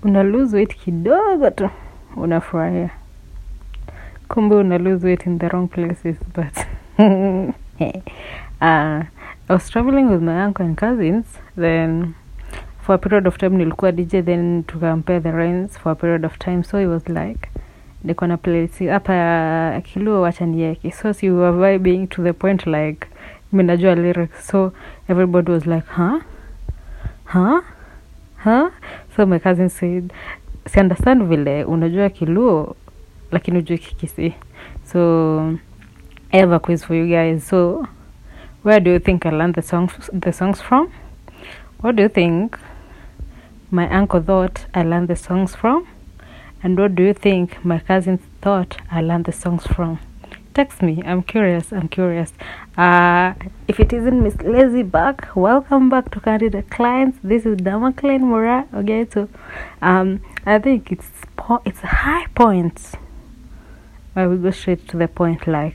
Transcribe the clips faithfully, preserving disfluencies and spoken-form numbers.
una lose weight kidogo tu unafurahia, kumbe una lose weight in the wrong places. But uh, I was traveling with my uncle and cousins, then for a period of time nilikuwa D J, then to compare the rains for a period of time. So it was like niko na place hapa Kiluo wacha nieke, so you were vibing to the point like mimi najua lyrics, so everybody was like huh huh huh. So my cousin said, si understand vile unajua Kiluo lakini hujui Kikisi. So I have a quiz for you guys. So where do you think I learned the songs the songs from? What do you think my uncle thought I learned the songs from? And what do you think my cousins thought I learned the songs from? Text me. I'm curious. I'm curious. Uh, if it isn't Miss Lazy back, welcome back to Candida Clients. This is Damakline Mura. Okay, so um, I think it's po- it's high points. I will go straight to the point. Like,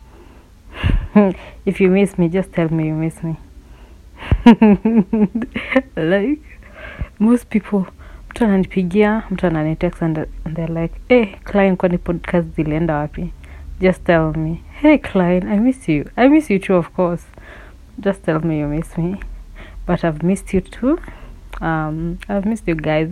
if you miss me, just tell me you miss me. Like most people, mtu ananipigia, mtu ananitext and, and they're like, hey Klein, kwani podcast zilienda wapi? Just tell me, hey Klein, I miss you. I miss you too, of course. Just tell me you miss me. But I've missed you too. Um, I've missed you guys.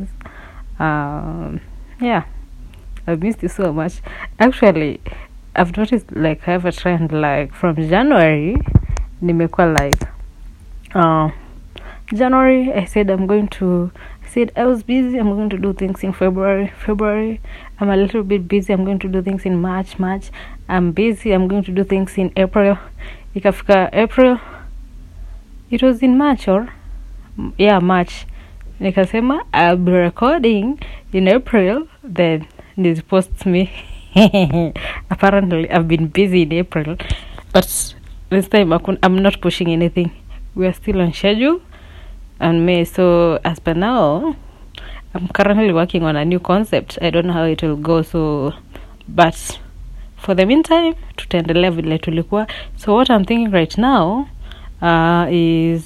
Um, yeah, I've missed you so much. Actually, I've noticed like I have a trend like from January, nimekuwa like, uh, January I said I'm going to I said I was busy, I'm going to do things in February. February I'm a little bit busy, I'm going to do things in March. March I'm busy, I'm going to do things in April. Ikafika April, it was in March or yeah March, nikasema I'll be recording in April, then this posts me. Apparently I've been busy in April, but this time I'm not pushing anything. We are still on schedule and May. So as per now, I'm currently working on a new concept. I don't know how it will go. So, but for the meantime, tutaendelea vile tulikuwa. So what I'm thinking right now uh, is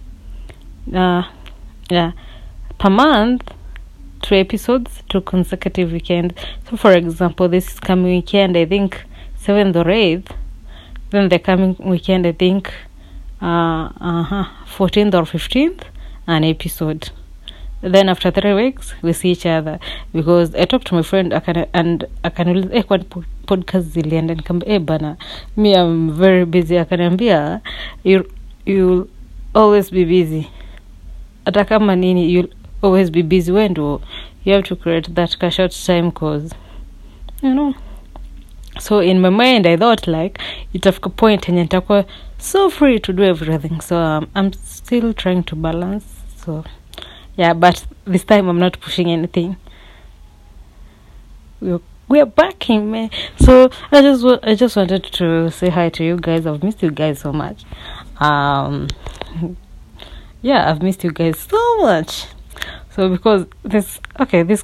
uh, yeah, per month, two episodes, two consecutive weekends. So for example, this coming weekend, I think seventh or eighth. Then the coming weekend, I think uh uh-huh, fourteenth or fifteenth, an episode. Then after three weeks we see each other, because I talked to my friend akana, and akaniuliza eh kwa podcast zilienda, nikamwambia eh bana me I'm very busy. Akaniambia you you'll always be busy, hata kama nini you'll always be busy. When do you have to create that short time, cause you know. So in my mind I thought like itafika point yenye nitakuwa so free to do everything. So um, I'm still trying to balance. So yeah, but this time I'm not pushing anything. We're we're back in May. So I just I just wanted to say hi to you guys. I've missed you guys so much. Um yeah, I've missed you guys so much. So because this okay, this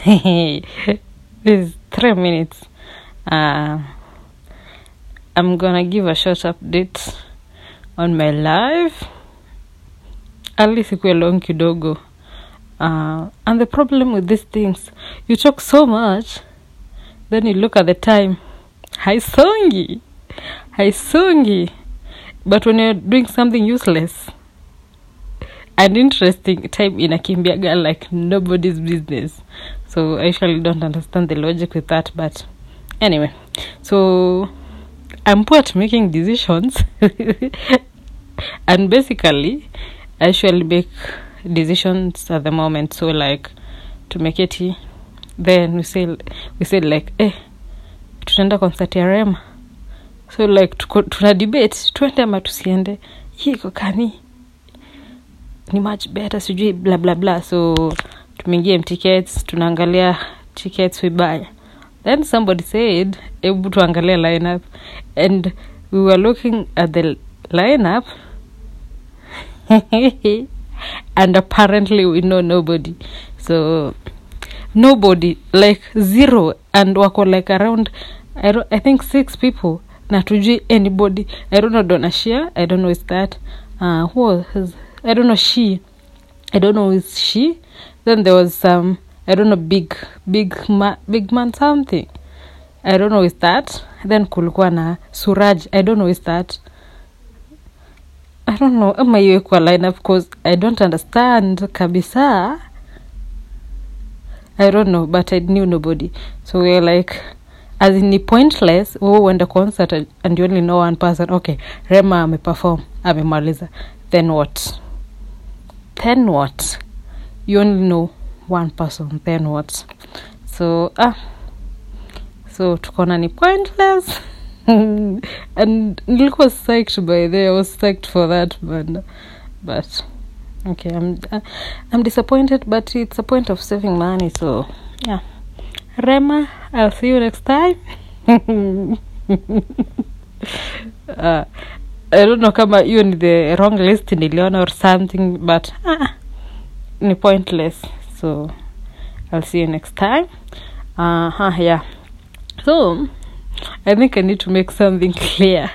this three minutes. Uh, I'm gonna give a short update on my life. At least ikuwe long kidogo. Uh, and the problem with these things, you talk so much, then you look at the time. Haisongi. Haisongi. But when you're doing something useless and interesting, time inakimbiaga like nobody's business. So I usually don't understand the logic with that, but anyway, so I'm poor at making decisions. And basically I usually make decisions at the moment. So like to make it, then we say we say like eh tutaenda concert ya Rema. So like tuna debate tuende ama tusiende, hii iko kani ni much better sijui blah blah blah. So tumeingia tickets, tunaangalia tickets we buy. Then somebody said, "Ebu tuangalia lineup," and we were looking at the lineup, and apparently we know nobody. So nobody, like zero, and wako like around, I don't, I think six people. Na tujui anybody. I don't know Donashia. I don't know is that. Uh, who was? I don't know she. I don't know is she. Then there was some. I don't know, big big ma- big man something. I don't know is that. Then kulikuwa na Suraj. I don't know is that. I don't know. Ama hiyo kwa lineup because I don't understand kabisa. I don't know, but I knew nobody. So we're like, as in the pointless, oh, when the concert and you only know one person, okay, Rema ame perform, ame maliza. Then what? Then what? You only know one person, then what? So, ah, so tukona ni pointless. And nilikuwa psyched by there. I was psyched for that, but, but okay, I'm uh, I'm disappointed, but it's a point of saving money. So yeah, Rema, I'll see you next time. uh, I don't know kama you in the wrong list niliona or something, but ah, ni pointless. So I'll see you next time. Uh huh, yeah. So I think I need to make something clear.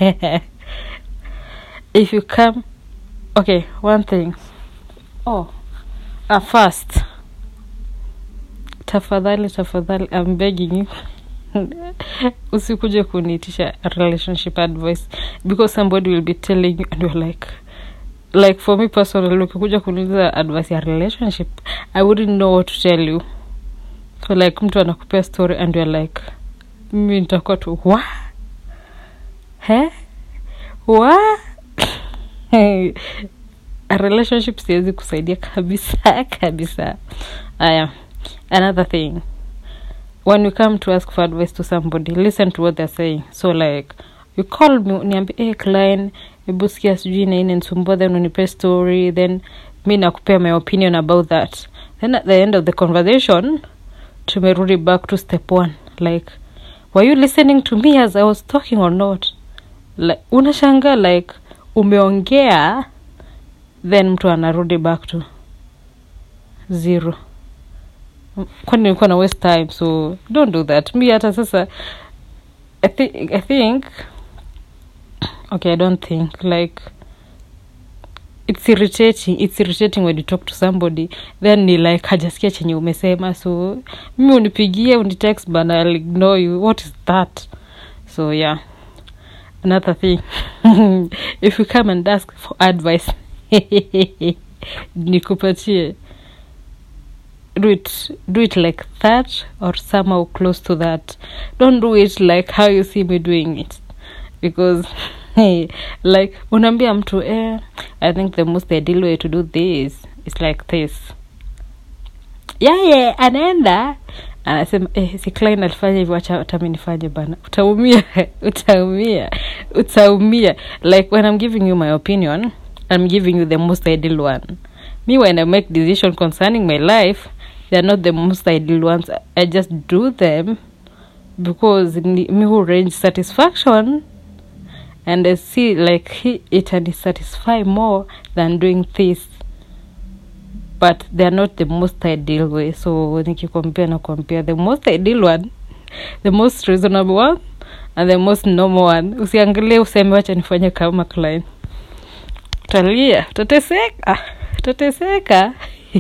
If you come, okay, one thing. Oh, uh, first, tafadhali, tafadhali, I'm begging you. Usikuje kunitisha relationship advice because somebody will be telling you and you're like, like for me personally, ukikuja kuniuliza advice ya relationship, I wouldn't know what to tell you. So like mtu anakupea story and you're like, mimi nitakuwa tu wa he wa a relationship siwezi kusaidia kabisa kabisa. Aya, another thing, when you come to ask for advice to somebody, listen to what they're saying. So like you call me uniambie, hey Klein, hebu sikia sijui na ine nsumbua, then unipe story, then mi nakupea my opinion about that. Then at the end of the conversation tumerudi back to step one, like, were you listening to me as I was talking or not? Like unashanga like umeongea, then mtu anarudi back to zero. Kwani nilikuwa na waste time, so don't do that. Me hata sasa I think I think okay, I don't think like it's irritating. It's irritating when you talk to somebody then ni like hajasikia chenye umesema, so mimi unipigie unitext but I'll ignore you. What is that? So yeah, another thing. If you come and ask for advice, nikupatie, do it do it like that or somehow close to that. Don't do it like how you see me doing it, because hey, like unambia mtu eh I think the most ideal way to do this is like this. Yeah, yeah, anaenda anasema eh si Klein alifanya hivyo, acha hata mimi nifanye bana. Utaumia, utaumia, utaumia. Like when I'm giving you my opinion, I'm giving you the most ideal one. Me, when I make decisions concerning my life, they're not the most ideal ones. I just do them because me who range satisfaction, and I see like he, it can satisfy more than doing this, but they're not the most ideal way. So when you compare na compare the most ideal one, the most reasonable one, and the most normal one, usiangalie useme wacha nifanye kama Klein. Utalia, utateseka, utateseka.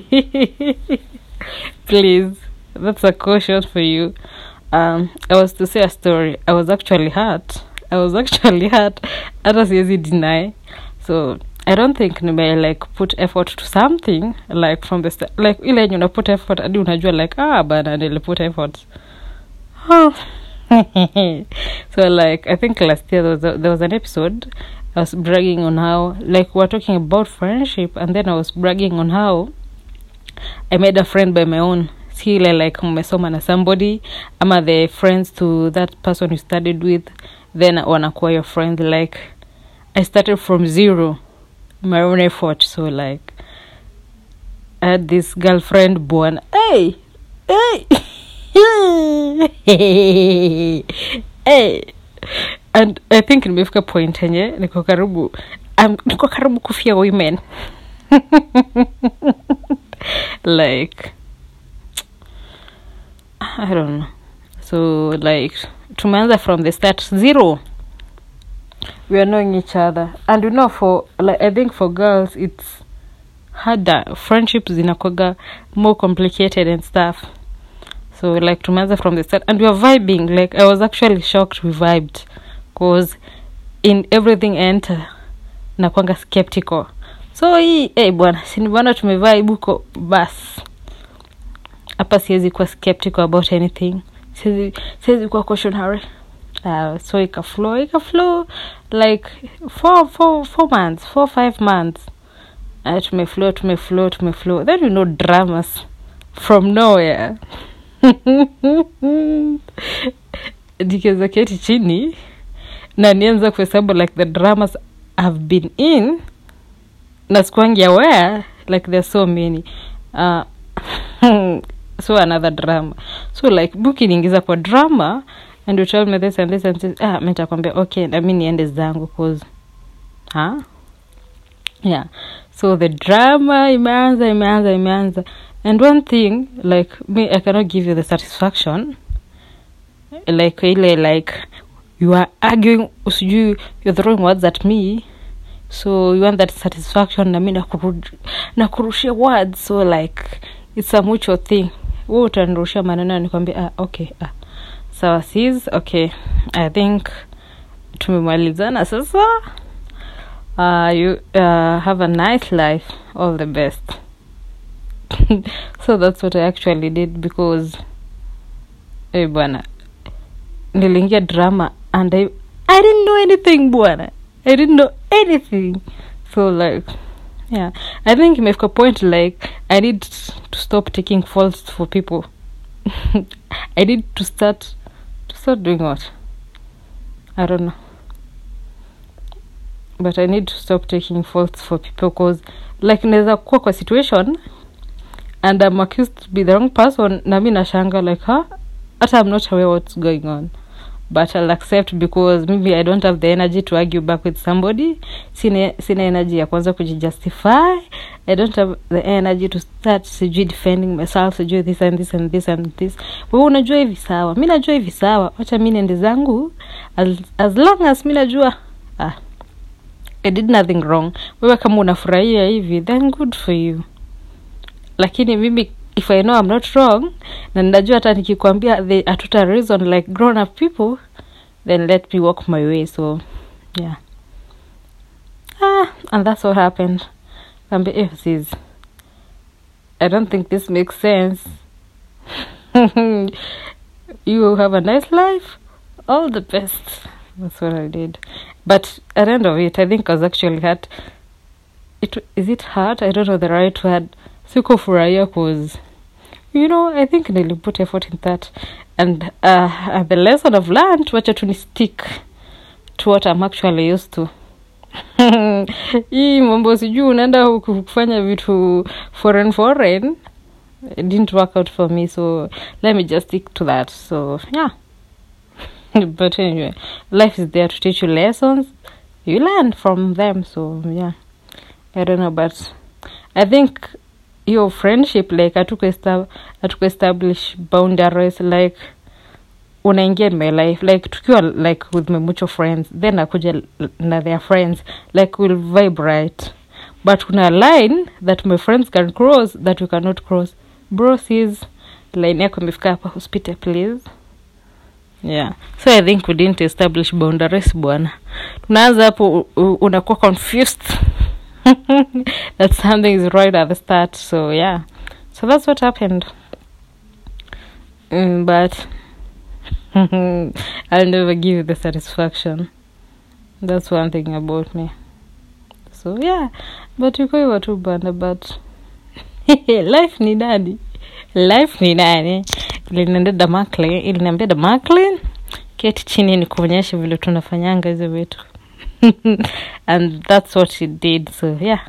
Please, that's a caution for you. Um, I was to say a story. I was actually hurt. I was actually hurt. Hata siwezi deny. So I don't think nime like put effort to something like from the start. Like ile yenye una put effort hadi unajua like ah bana nili put effort. Oh. So like I think last year there was a, there was an episode I was bragging on how like we're talking about friendship, and then I was bragging on how I made a friend by my own. See like umesoma na somebody ama the friends to that person you studied with, then wanakuwa your friend. Like I started from zero, my own effort. So like I had this girlfriend born. Hey, hey, hey, hey. And I think nimefika point yenye niko karibu um, niko karibu kufia women. Like I don't know. So like tumeanza from the start zero. We are knowing each other, and you know for like I think for girls it's harder. Friendships zinakuwa more complicated and stuff. So like tumeanza from the start and we were vibing. Like I was actually shocked we vibed because in everything enter nakuanga skeptical. So hii eh hey, bwana si bwana tumevibe huko bas. Hapa siwezi kuwa skeptical about anything. Siwezi siwezi kuwa cautionary. Uh, so ika flow ika flow like four four four months four five months uh, tume flow tume flow tume flow then you know dramas from nowhere. Dikeza keti chini na nianza kuhesabu like the dramas I've been in na sikuangi aware like there's so many uh, so another drama. So like book inaingiza kwa drama and you tell me this and this and this. Ah, mimi nitakwambia okay na mimi niende zangu cause huh? Yeah. So the drama imeanza imeanza imeanza and one thing like me I cannot give you the satisfaction like ile like you are arguing usiju you're throwing words at me so you want that satisfaction na mimi na kurushia words so like it's a mutual thing. Wewe utanirushia maneno nikwambia ah okay ah sawa sis okay I think tumemalizana sasa. Uh, you uh, have a nice life, all the best. So that's what I actually did because eh bwana nilingia drama and I I didn't know anything bwana. I didn't know anything. So like yeah, I think it make a point like I need to stop taking faults for people. I need to start to start doing what? I don't know. But I need to stop taking faults for people because like naweza kuwa kwa situation and I'm accused to be the wrong person na mimi nashanga like huh? But I'm not aware what's going on. But I'll accept because maybe I don't have the energy to argue back with somebody. Sina sina energy ya kwanza kujustify. I don't have the energy to start sijui defending myself, sijui this and this and this and this. Wewe unajua hivi sawa. Mimi najua hivi sawa. Acha mimi niende zangu as, as long as mimi najua ah I did nothing wrong. Wewe kama unafurahia hivi then good for you. Lakini mimi if I know I'm not wrong na ninajua hata nikikwambia the atuta reason like grown up people then let me walk my way. So yeah. Ah, and that's what happened. Um, if this I don't think this makes sense. You have a nice life. All the best. That's what I did. But at the end of it, I think I was actually hurt. It is it hurt? I don't know the right word. Siko furahia cause, you know, I think nili put effort in that. And uh, the lesson I've learned, wacha tu ni stick to what I'm actually used to. Hii mambo sijui unaenda kufanya vitu foreign foreign. It didn't work out for me, so let me just stick to that. So, yeah. But anyway, life is there to teach you lessons. You learn from them. So yeah, I don't know, but I think your friendship like I took esta- I took establish boundaries like unaingia in my life like tukiwa like with my mutual friends then akuja na their friends like we'll vibe right, but kuna line that my friends can cross that you cannot cross. Bro says line yako imefika hapa, hospital please. Yeah, so I think we didn't establish boundaries bwana. Tunaanza hapo unakuwa confused that something is right at the start. So yeah, so that's what happened. Mm, but I'll never give you the satisfaction. That's one thing about me. So yeah, but you go over too bana, but life ni nani? Life ni nani? Iliniambia da Maclean, iliniambia da Maclean, keti chini nikuonyeshe vile tunafanyanga hizo vitu. And that's what she did. So yeah.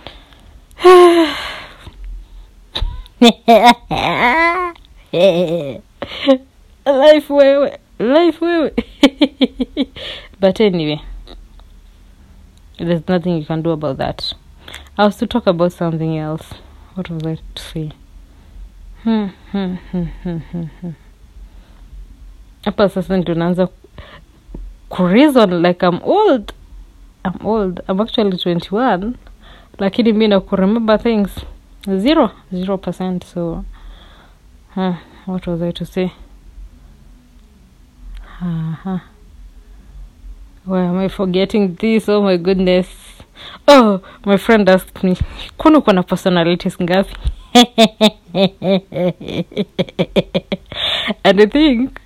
Life wewe, life wewe. But anyway, there's nothing you can do about that. I was to talk about something else. What was I to say? Hmm, hmm, hmm, hmm, hmm, hmm. Hapa sasa ndio naanza ku reason like I'm old. I'm old. I'm actually twenty-one. lakini mimi na remember things zero zero percent. So huh, what was I to say? Uh-huh. Why am I forgetting this? Oh my goodness. Oh, my friend asked me, kuna uko na personalities ngapi? And I think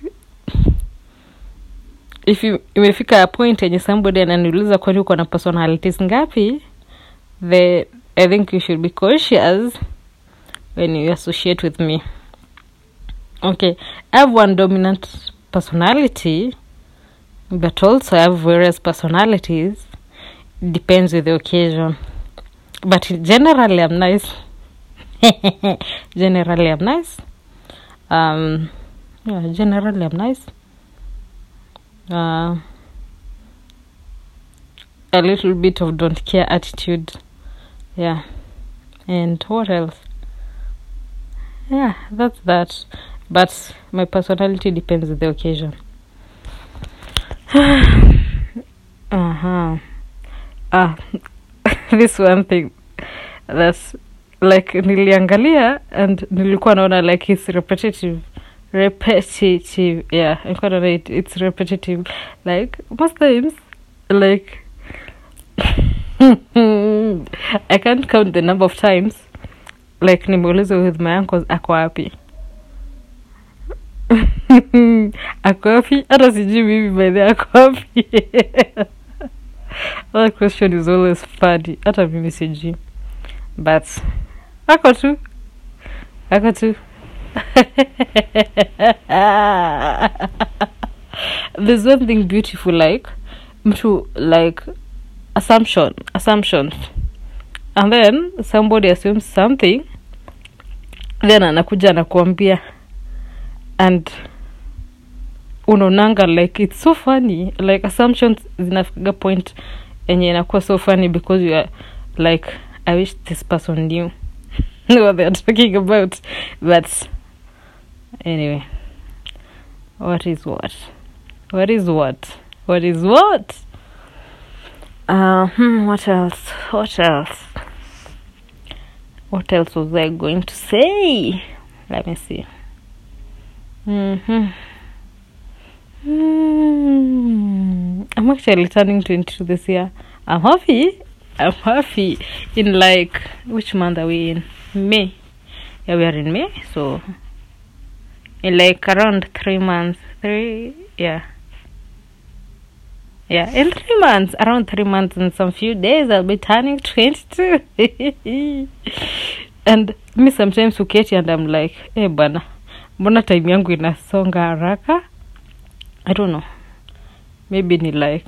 if you imefika a point yenye somebody ananiuliza kwani uko na personalities ngapi, the I think you should be cautious when you associate with me. Okay, I have one dominant personality, but also I have various personalities. Depends with the occasion. But generally I'm nice. generally I'm nice. Um, yeah, generally I'm nice. Uh, a little bit of don't care attitude. Yeah. And what else? Yeah, that's that. But my personality depends on the occasion. uh-huh. Ah, this one thing that's like niliangalia and nilikuwa naona like it's repetitive. Repetitive. Yeah, I can't it. It's repetitive. Like most times, like I can't count the number of times like nimeuliza with my uncles ako wapi. Ako wapi? Hata sijui mimi by the ako wapi. That question is always funny. Hata mimi sijui. But ako tu. Ako tu. There's one thing beautiful like mtu like assumption assumptions, and then somebody assumes something, then anakuja anakuambia, and unaonanga like it's so funny. Like assumptions zinafika point enye inakuwa so funny because you are like, I wish this person knew what they're talking about. But anyway, what is what? What is what? What is what? Uh, hmm, what else? What else? What else was I going to say? Let me see. Mm-hmm. Mm. I'm actually turning twenty-two this year. I'm happy. I'm happy. In like, which month are we in? May. Yeah, we are in May. So, in like around three months. Three, yeah. Yeah, in three months, around three months and some few days, I'll be turning twenty-two. And me sometimes uketi and I'm like, eh bana, mbona time yangu inasonga haraka? I don't know. Maybe ni like,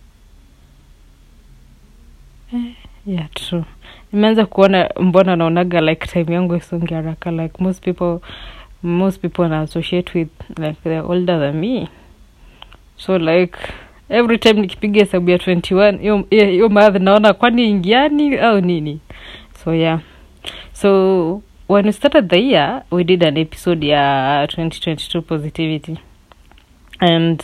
eh, yeah, true. Nimeanza kuona mbona naonaga like time yangu isonga haraka. Like most people, most people I associate with, like they're older than me. So like, every time nikipiga hesabu ya twenty-one, hiyo hiyo math naona kwani ingiani au nini. So yeah. So when we started the year, we did an episode ya twenty twenty-two positivity. And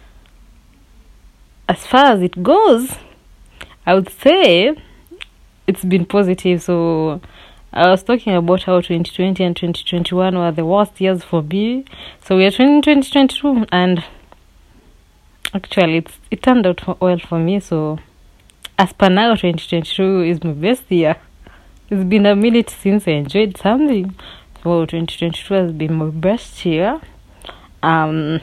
as far as it goes, I would say it's been positive. So I was talking about how twenty twenty and twenty twenty-one were the worst years for me. So we are twenty twenty-two and actually it's, it turned out well for me. So as per now, twenty twenty-two is my best year. It's been a minute since I enjoyed something. So twenty twenty-two has been my best year. Um,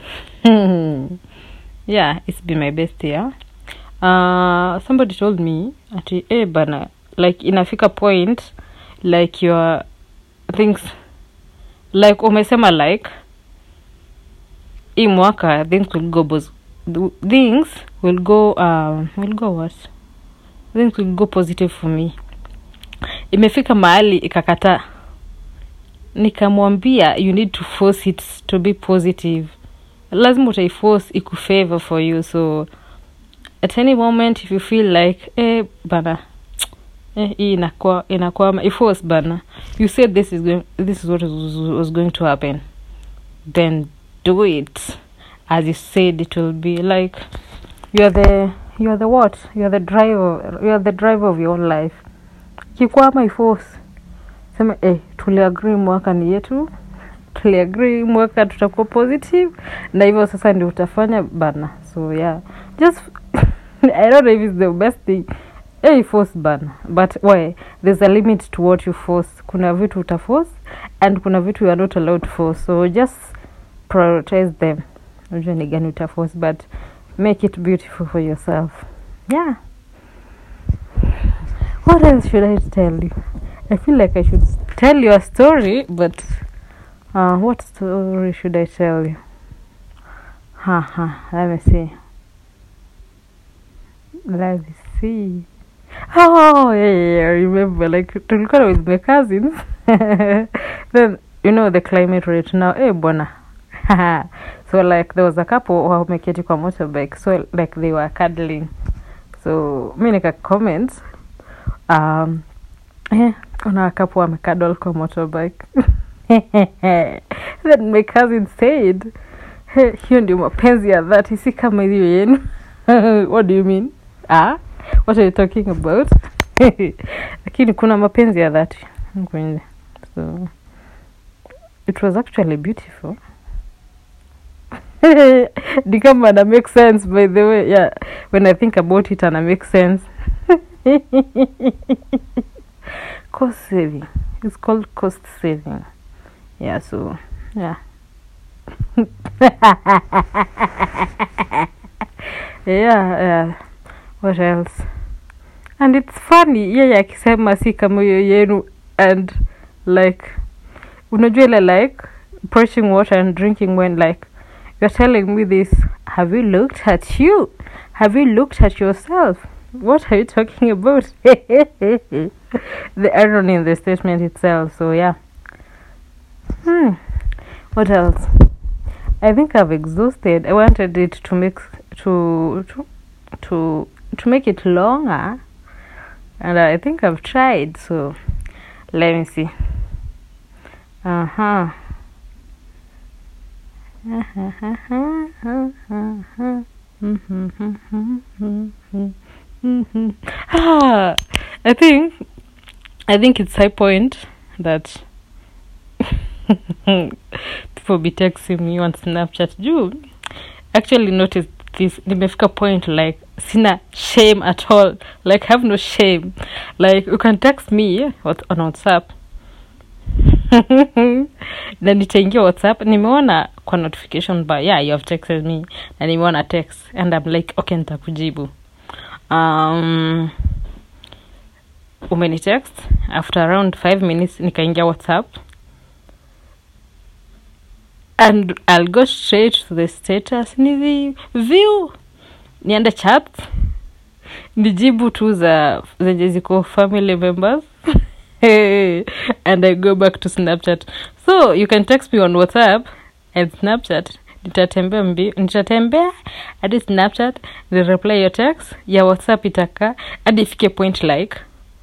yeah, it's been my best year. Uh, somebody told me, ati, eh, bana, like inafika point, like your things, like umesema like, hii mwaka things will go bos- things will go, um, will go what? Things will go positive for me. Imefika mahali ikakata. Nikamwambia you need to force it to be positive. Lazima utaiforce ikufavor for you. So at any moment if you feel like eh bana eh hii inakuwa inakuwa iforce bana, you said this is going this is what was, was going to happen, then do it as you said it will be. Like you are the you are the what you are the driver you are the driver of your own life. kikwama iforce sema eh tuliagree mwaka ni yetu, tuliagree mwaka tutakuwa positive na hivyo sasa ndio utafanya bana. So yeah, just I don't know if it's the best thing eh force bana, but why there's a limit to what you force. Kuna vitu utaforce and kuna vitu you are not allowed to force, so just prioritize them. Unajua ni gani utaforce, but make it beautiful for yourself. Yeah. What else should I tell you? I feel like I should tell you a story, but uh, what story should I tell you? Haha, let me see. Let me see. Oh, yeah, yeah, yeah. I remember, like, tulikuwa with my cousins. Then, you know, the climate right now, eh, bona. So, like, there was a couple who wameketi kwa motorbike. So, like, they were cuddling. So, mi nika comment. Um, eh, kuna couple wamekadol kwa motorbike. Then my cousin said, hey, hiyo ndio mapenzi ya dhati, si kama hiyo yenu. What do you mean? Ah? What are you talking about? Lakini kuna mapenzi ya dhati. So, it was actually beautiful. Di kama na make sense, by the way. Yeah, when I think about it and I make sense. Cost saving. It's called cost saving. Yeah, so, yeah. yeah, yeah. What else? And it's funny, yeye akisema si kama hiyo yenu, and like unajua ile like pushing water and drinking when like you're telling me this, have you looked at you? Have you looked at yourself? What are you talking about? The irony in the statement itself. So yeah. Hmm. What else? I think I've exhausted. I wanted it to make to to to to make it longer, and I think I've tried. So let me see. Uh huh. ah, I think I think it's high point that people be texting me on Snapchat. You actually noticed this. Nimefika point like sina shame at all. Like have no shame. Like you can text me on WhatsApp. Na nitaingia WhatsApp, nimeona kwa notification bar, yeah, you have texted me, na nimeona text, and I'm like, okay, nitakujibu. Um, umeni text, after around five minutes, nikaingia WhatsApp, and I'll go straight to the status, nizi view, niende chat, nijibu tu za zenye ziko family members, and I go back to Snapchat. So you can text me on WhatsApp and Snapchat. Nitatembea mbi, nitatembea hadi Snapchat, ni reply your text ya WhatsApp itaka hadi ifike point like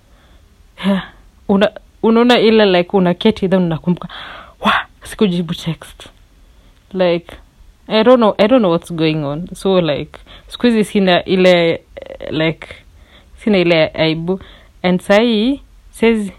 una unaona ile like unaketi then unakumbuka wa sikujibu text. Like I don't know I don't know what's going on. So like squeeze sina ile like sina ile aibu, and sai says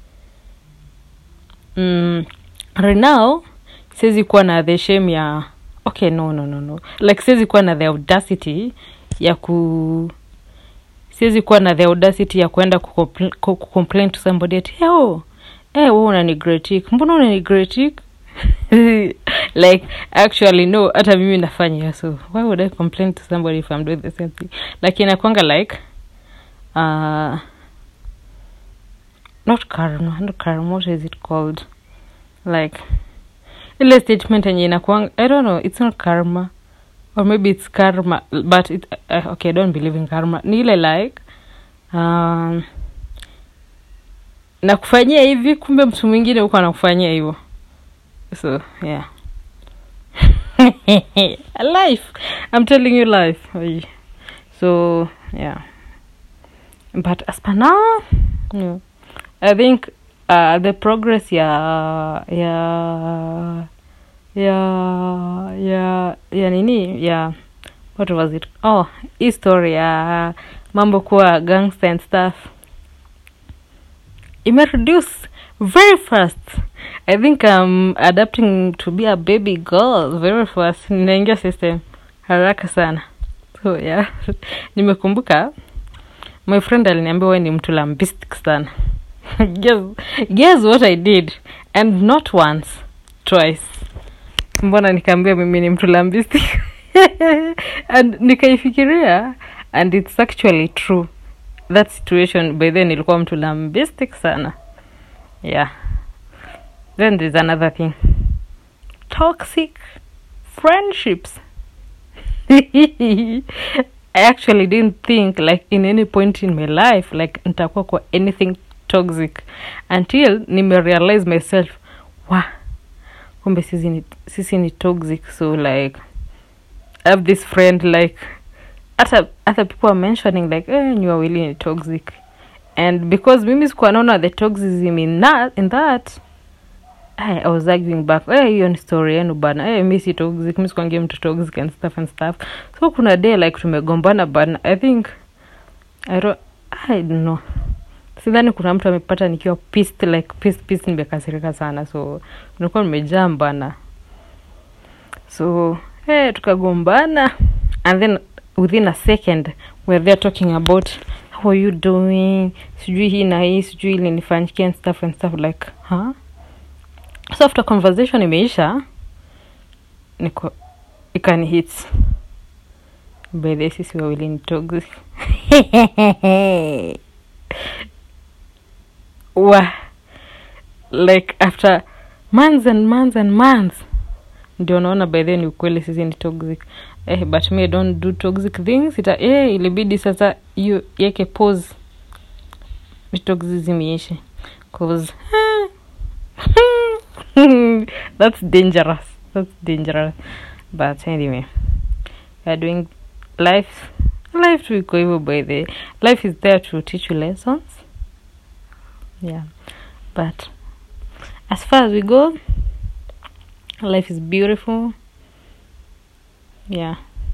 mm, right now says kuwa na the shame ya okay no no no no like says kuwa na the audacity ya ku says kuwa na the audacity ya kwenda ku complain to somebody at yo eh wewe unani critique, mbona unani critique? Like actually no, hata mimi nafanya, so why would I complain to somebody if I'm doing the same thing? Like inakwanga like uh not karma, not karma, what is it called? Like ile statement yenye inakuanga, I don't know, it's not karma, or maybe it's karma, but it uh, okay, I don't believe in karma. Ni ile like um nakufanyia hivi kumbe mtu mwingine uko anakufanyia hivyo. So yeah. Life, I'm telling you life. So yeah, but as per now, yeah, I think uh, the progress ya ya ya ya ya nini ya what was it? Oh, his story ya mambo kuwa gangster and stuff. reduce very fast. I think I'm adapting to be a baby girl very fast. Ninaingia system haraka sana. So yeah, nimekumbuka my friend aliniambia wewe ni mtu lambistic sana. guess, guess what I did, and not once, twice. Mbona nikaambia mimi ni mtu lambistic? And nikaifikiria, and it's actually true. That situation by then ilikuwa mtu lambistic sana. Yeah. Then there's another thing. Toxic friendships. I actually didn't think like in any point in my life like nitakuwa kwa anything toxic until nime realize myself, wow, kumbe sisi ni sisi ni toxic. So like I have this friend like other other people are mentioning like eh you are really toxic, and because mimi sikuwa naona the toxicity in that in that I, I was arguing back, eh hiyo ni story yenu bana, eh mimi si toxic, mimi sikuangia mtu toxic and stuff and stuff. So kuna day like tumegombana bana, I think I don't I don't know, sidhani kuna mtu amepata nikiwa pissed like pissed pissed nimekasirika sana. So nilikuwa nimejaa bana. So eh tukagombana, and then within a second we're there talking about how are you doing, sijui hii na hii, sijui ile nifanyikia and stuff and stuff like huh. So after conversation imeisha, niko ikani hits by the sisi wawili ni toxic. Wa like after months and months and months ndio naona by then ukweli sisi ni toxic. Eh but me don't do toxic things. Ita eh ilibidi sasa you yeke pause ni toxicity iishe, cause that's dangerous. That's dangerous. But anyway, we're doing life. Life to go over by the life is there to teach you lessons. Yeah. But as far as we go, life is beautiful. Yeah.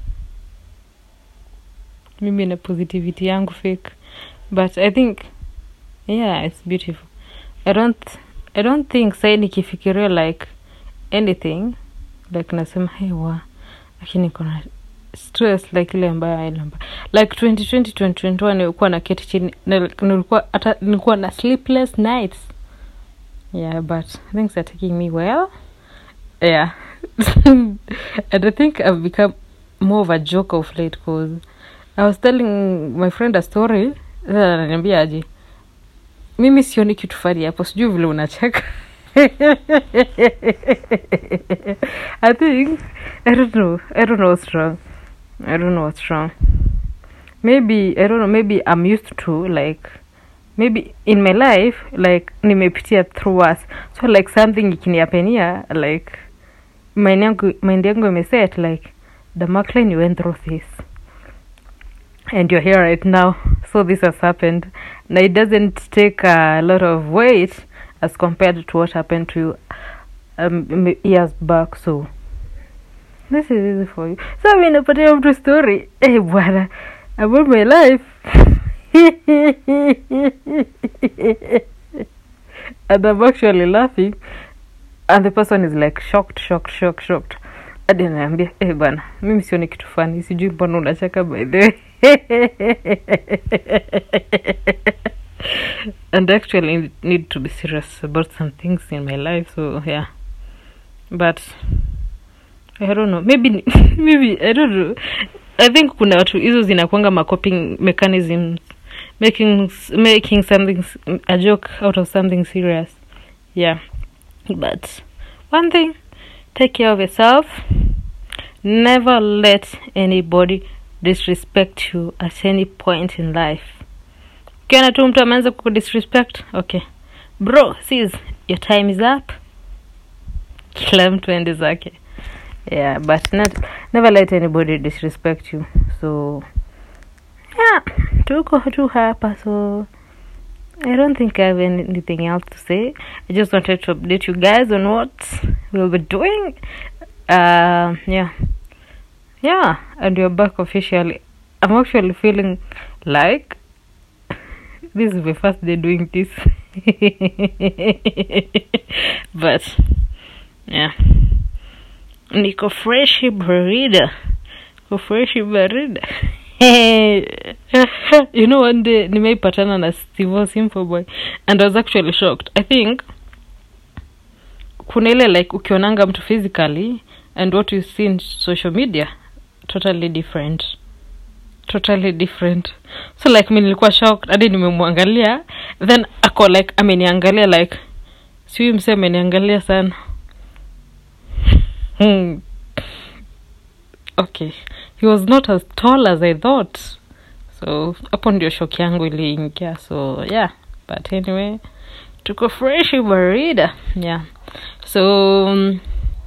Maybe na positivity yangu fake. But I think yeah, it's beautiful. I don't I don't think say nikifikiria like anything like nasema hewa lakini kuna stress like ile mbaya ile mbaya like twenty twenty twenty twenty-one nilikuwa na keti chini, nilikuwa hata nilikuwa na sleepless nights. Yeah, but things are taking me well. Yeah. And I think I've become more of a joke of late, cause I was telling my friend a story. Ananiambia aje, mimi sioni kitu fari hapo, sijui vile unacheka. I think I don't know. I don't know what's wrong. I don't know what's wrong. Maybe I don't know, maybe I'm used to like maybe in my life like nimepitia through us. So like something ikiniapenia like my yangu my yangu imeset like the Maclean you went through this and you're here right now, so this has happened. Now it doesn't take a lot of weight as compared to what happened to you um, years back. So this is easy for you. So I mean, but I have the story. Hey, bwana, about my life. And I'm actually laughing, and the person is like shocked, shocked, shocked, shocked. Hadi naambia, eh bana, mimi sioni kitu funny, sijui mbona unacheka by the way. And actually need to be serious about some things in my life, so yeah. But I don't know, maybe maybe I don't know. I think kuna watu hizo zinakuanga ma coping mechanisms, making making something a joke out of something serious. Yeah. But one thing, take care of yourself. Never let anybody disrespect you at any point in life. Kiona tu mtu ameanza kukudisrespect, okay, bro, sis, your time is up. Kila mtu ende zake. Yeah, but not never let anybody disrespect you. So yeah, tuko tu hapa. So I don't think I have anything else to say. I just wanted to update you guys on what we'll be doing. Uh, yeah. Yeah, and we're back officially. I'm actually feeling like this is my first day doing this. But yeah, niko fresh barida, niko fresh barida. You know, one day nimeipatana na Steve Simple Boy and I was actually shocked. I think kuna ile like ukionanga mtu physically and what you see in social media totally different. Totally different. So like mimi nilikuwa shocked hadi nimemwangalia, then ako like ameniangalia like si mse ameniangalia sana. Hmm. Okay, he was not as tall as I thought, so hapo ndio shock yangu iliingia. So yeah, but anyway, tuko fresh barida. Yeah, so um,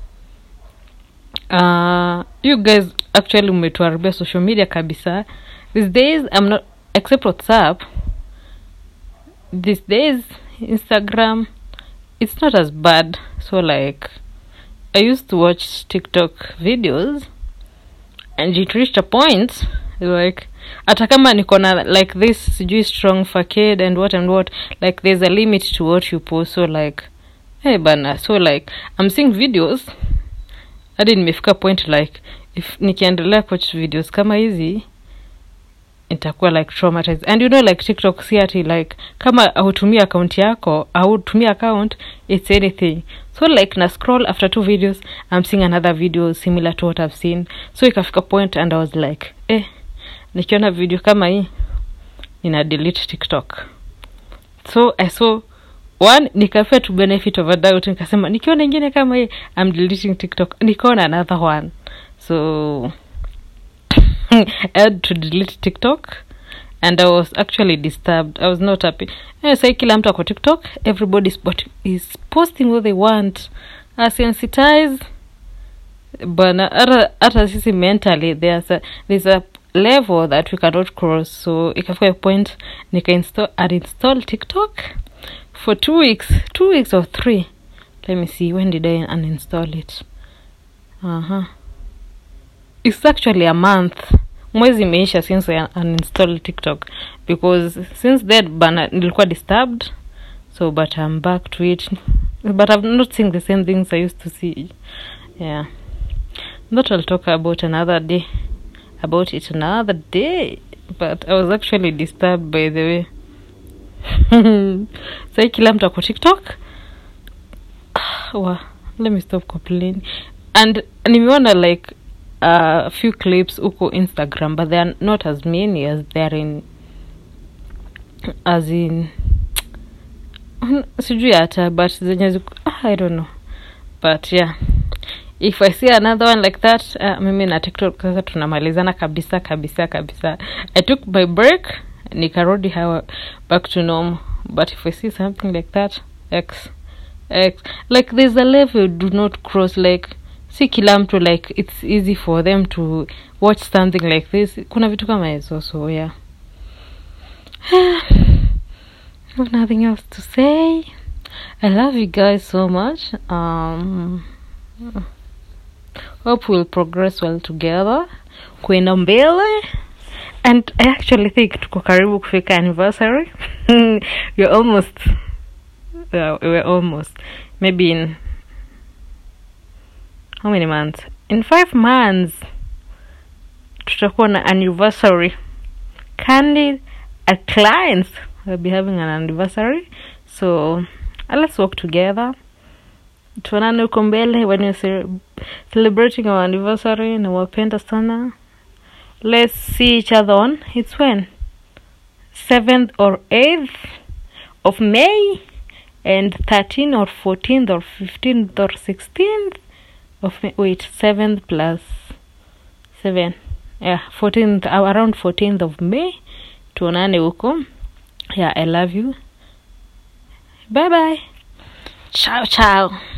uh you guys actually umetuharibia social media kabisa. These days I'm not, except WhatsApp, these days Instagram, it's not as bad. So like I used to watch TikTok videos and it reached a point like hata kama niko na like this sijui strong facade and what and what, like there's a limit to what you post. So like hey bana, so like I'm seeing videos hadi nimefika point like if nikiendelea watch videos kama hizi itakuwa like traumatized. And you know like TikTok si ati like kama hutumia account yako au hutumia account, it's anything. So like na scroll after two videos I'm seeing another video similar to what I've seen. So ikafika point and I was like eh, nikiona video kama hii nina delete TikTok. So I saw one, nikafia to benefit of a doubt, nikasema nikiona nyingine kama hii I'm deleting TikTok. Nikaona another one, so I had to delete TikTok and I was actually disturbed. I was not happy. Yes, I kila mtu kwa TikTok, everybody is posting what they want. I sensitize, but at sisi mentally there's a there's a level that we cannot cross. So ikafika point nika install and install TikTok for two weeks, two weeks or three. Let me see, when did I uninstall it? Uh-huh. It's actually a month. Mwezi imeisha since I uninstalled TikTok, because since then bana nilikuwa disturbed. So but I'm back to it, but I've not seen the same things I used to see. Yeah, that I'll talk about another day, about it another day. But I was actually disturbed, by the way. So kila mtu kwa TikTok. Wow, let me stop complaining. And nimeona like a uh, few clips uko Instagram, but they are not as many as they are in, as in sijui hata, but zenye I don't know. But yeah, if I see another one like that, uh, mimi na TikTok sasa tunamalizana kabisa kabisa kabisa. I took my break, nikarudi hawa back to normal. But if I see something like that, X X like there's a level you do not cross. Like si kila mtu like it's easy for them to watch something like this. Kuna vitu kama hizo. So yeah, I have nothing else to say. I love you guys so much. Um hope we'll progress well together, kwenda mbele. And I actually think tuko karibu kufika anniversary. We're almost uh, we're almost maybe in how many months? In five months tutakuwa na anniversary. Candid at clients will be having an anniversary. So uh, let's work together. Tuonane uko mbele when we're celebrating our anniversary. Nawapenda sana. Let's see each other on, it's when? seventh or eighth of May, and thirteenth or fourteenth or fifteenth or sixteenth of May. Wait, seventh plus seven. Yeah, fourteenth, around fourteenth of May. Tuonane uko. Yeah, I love you. Bye bye. Ciao, ciao.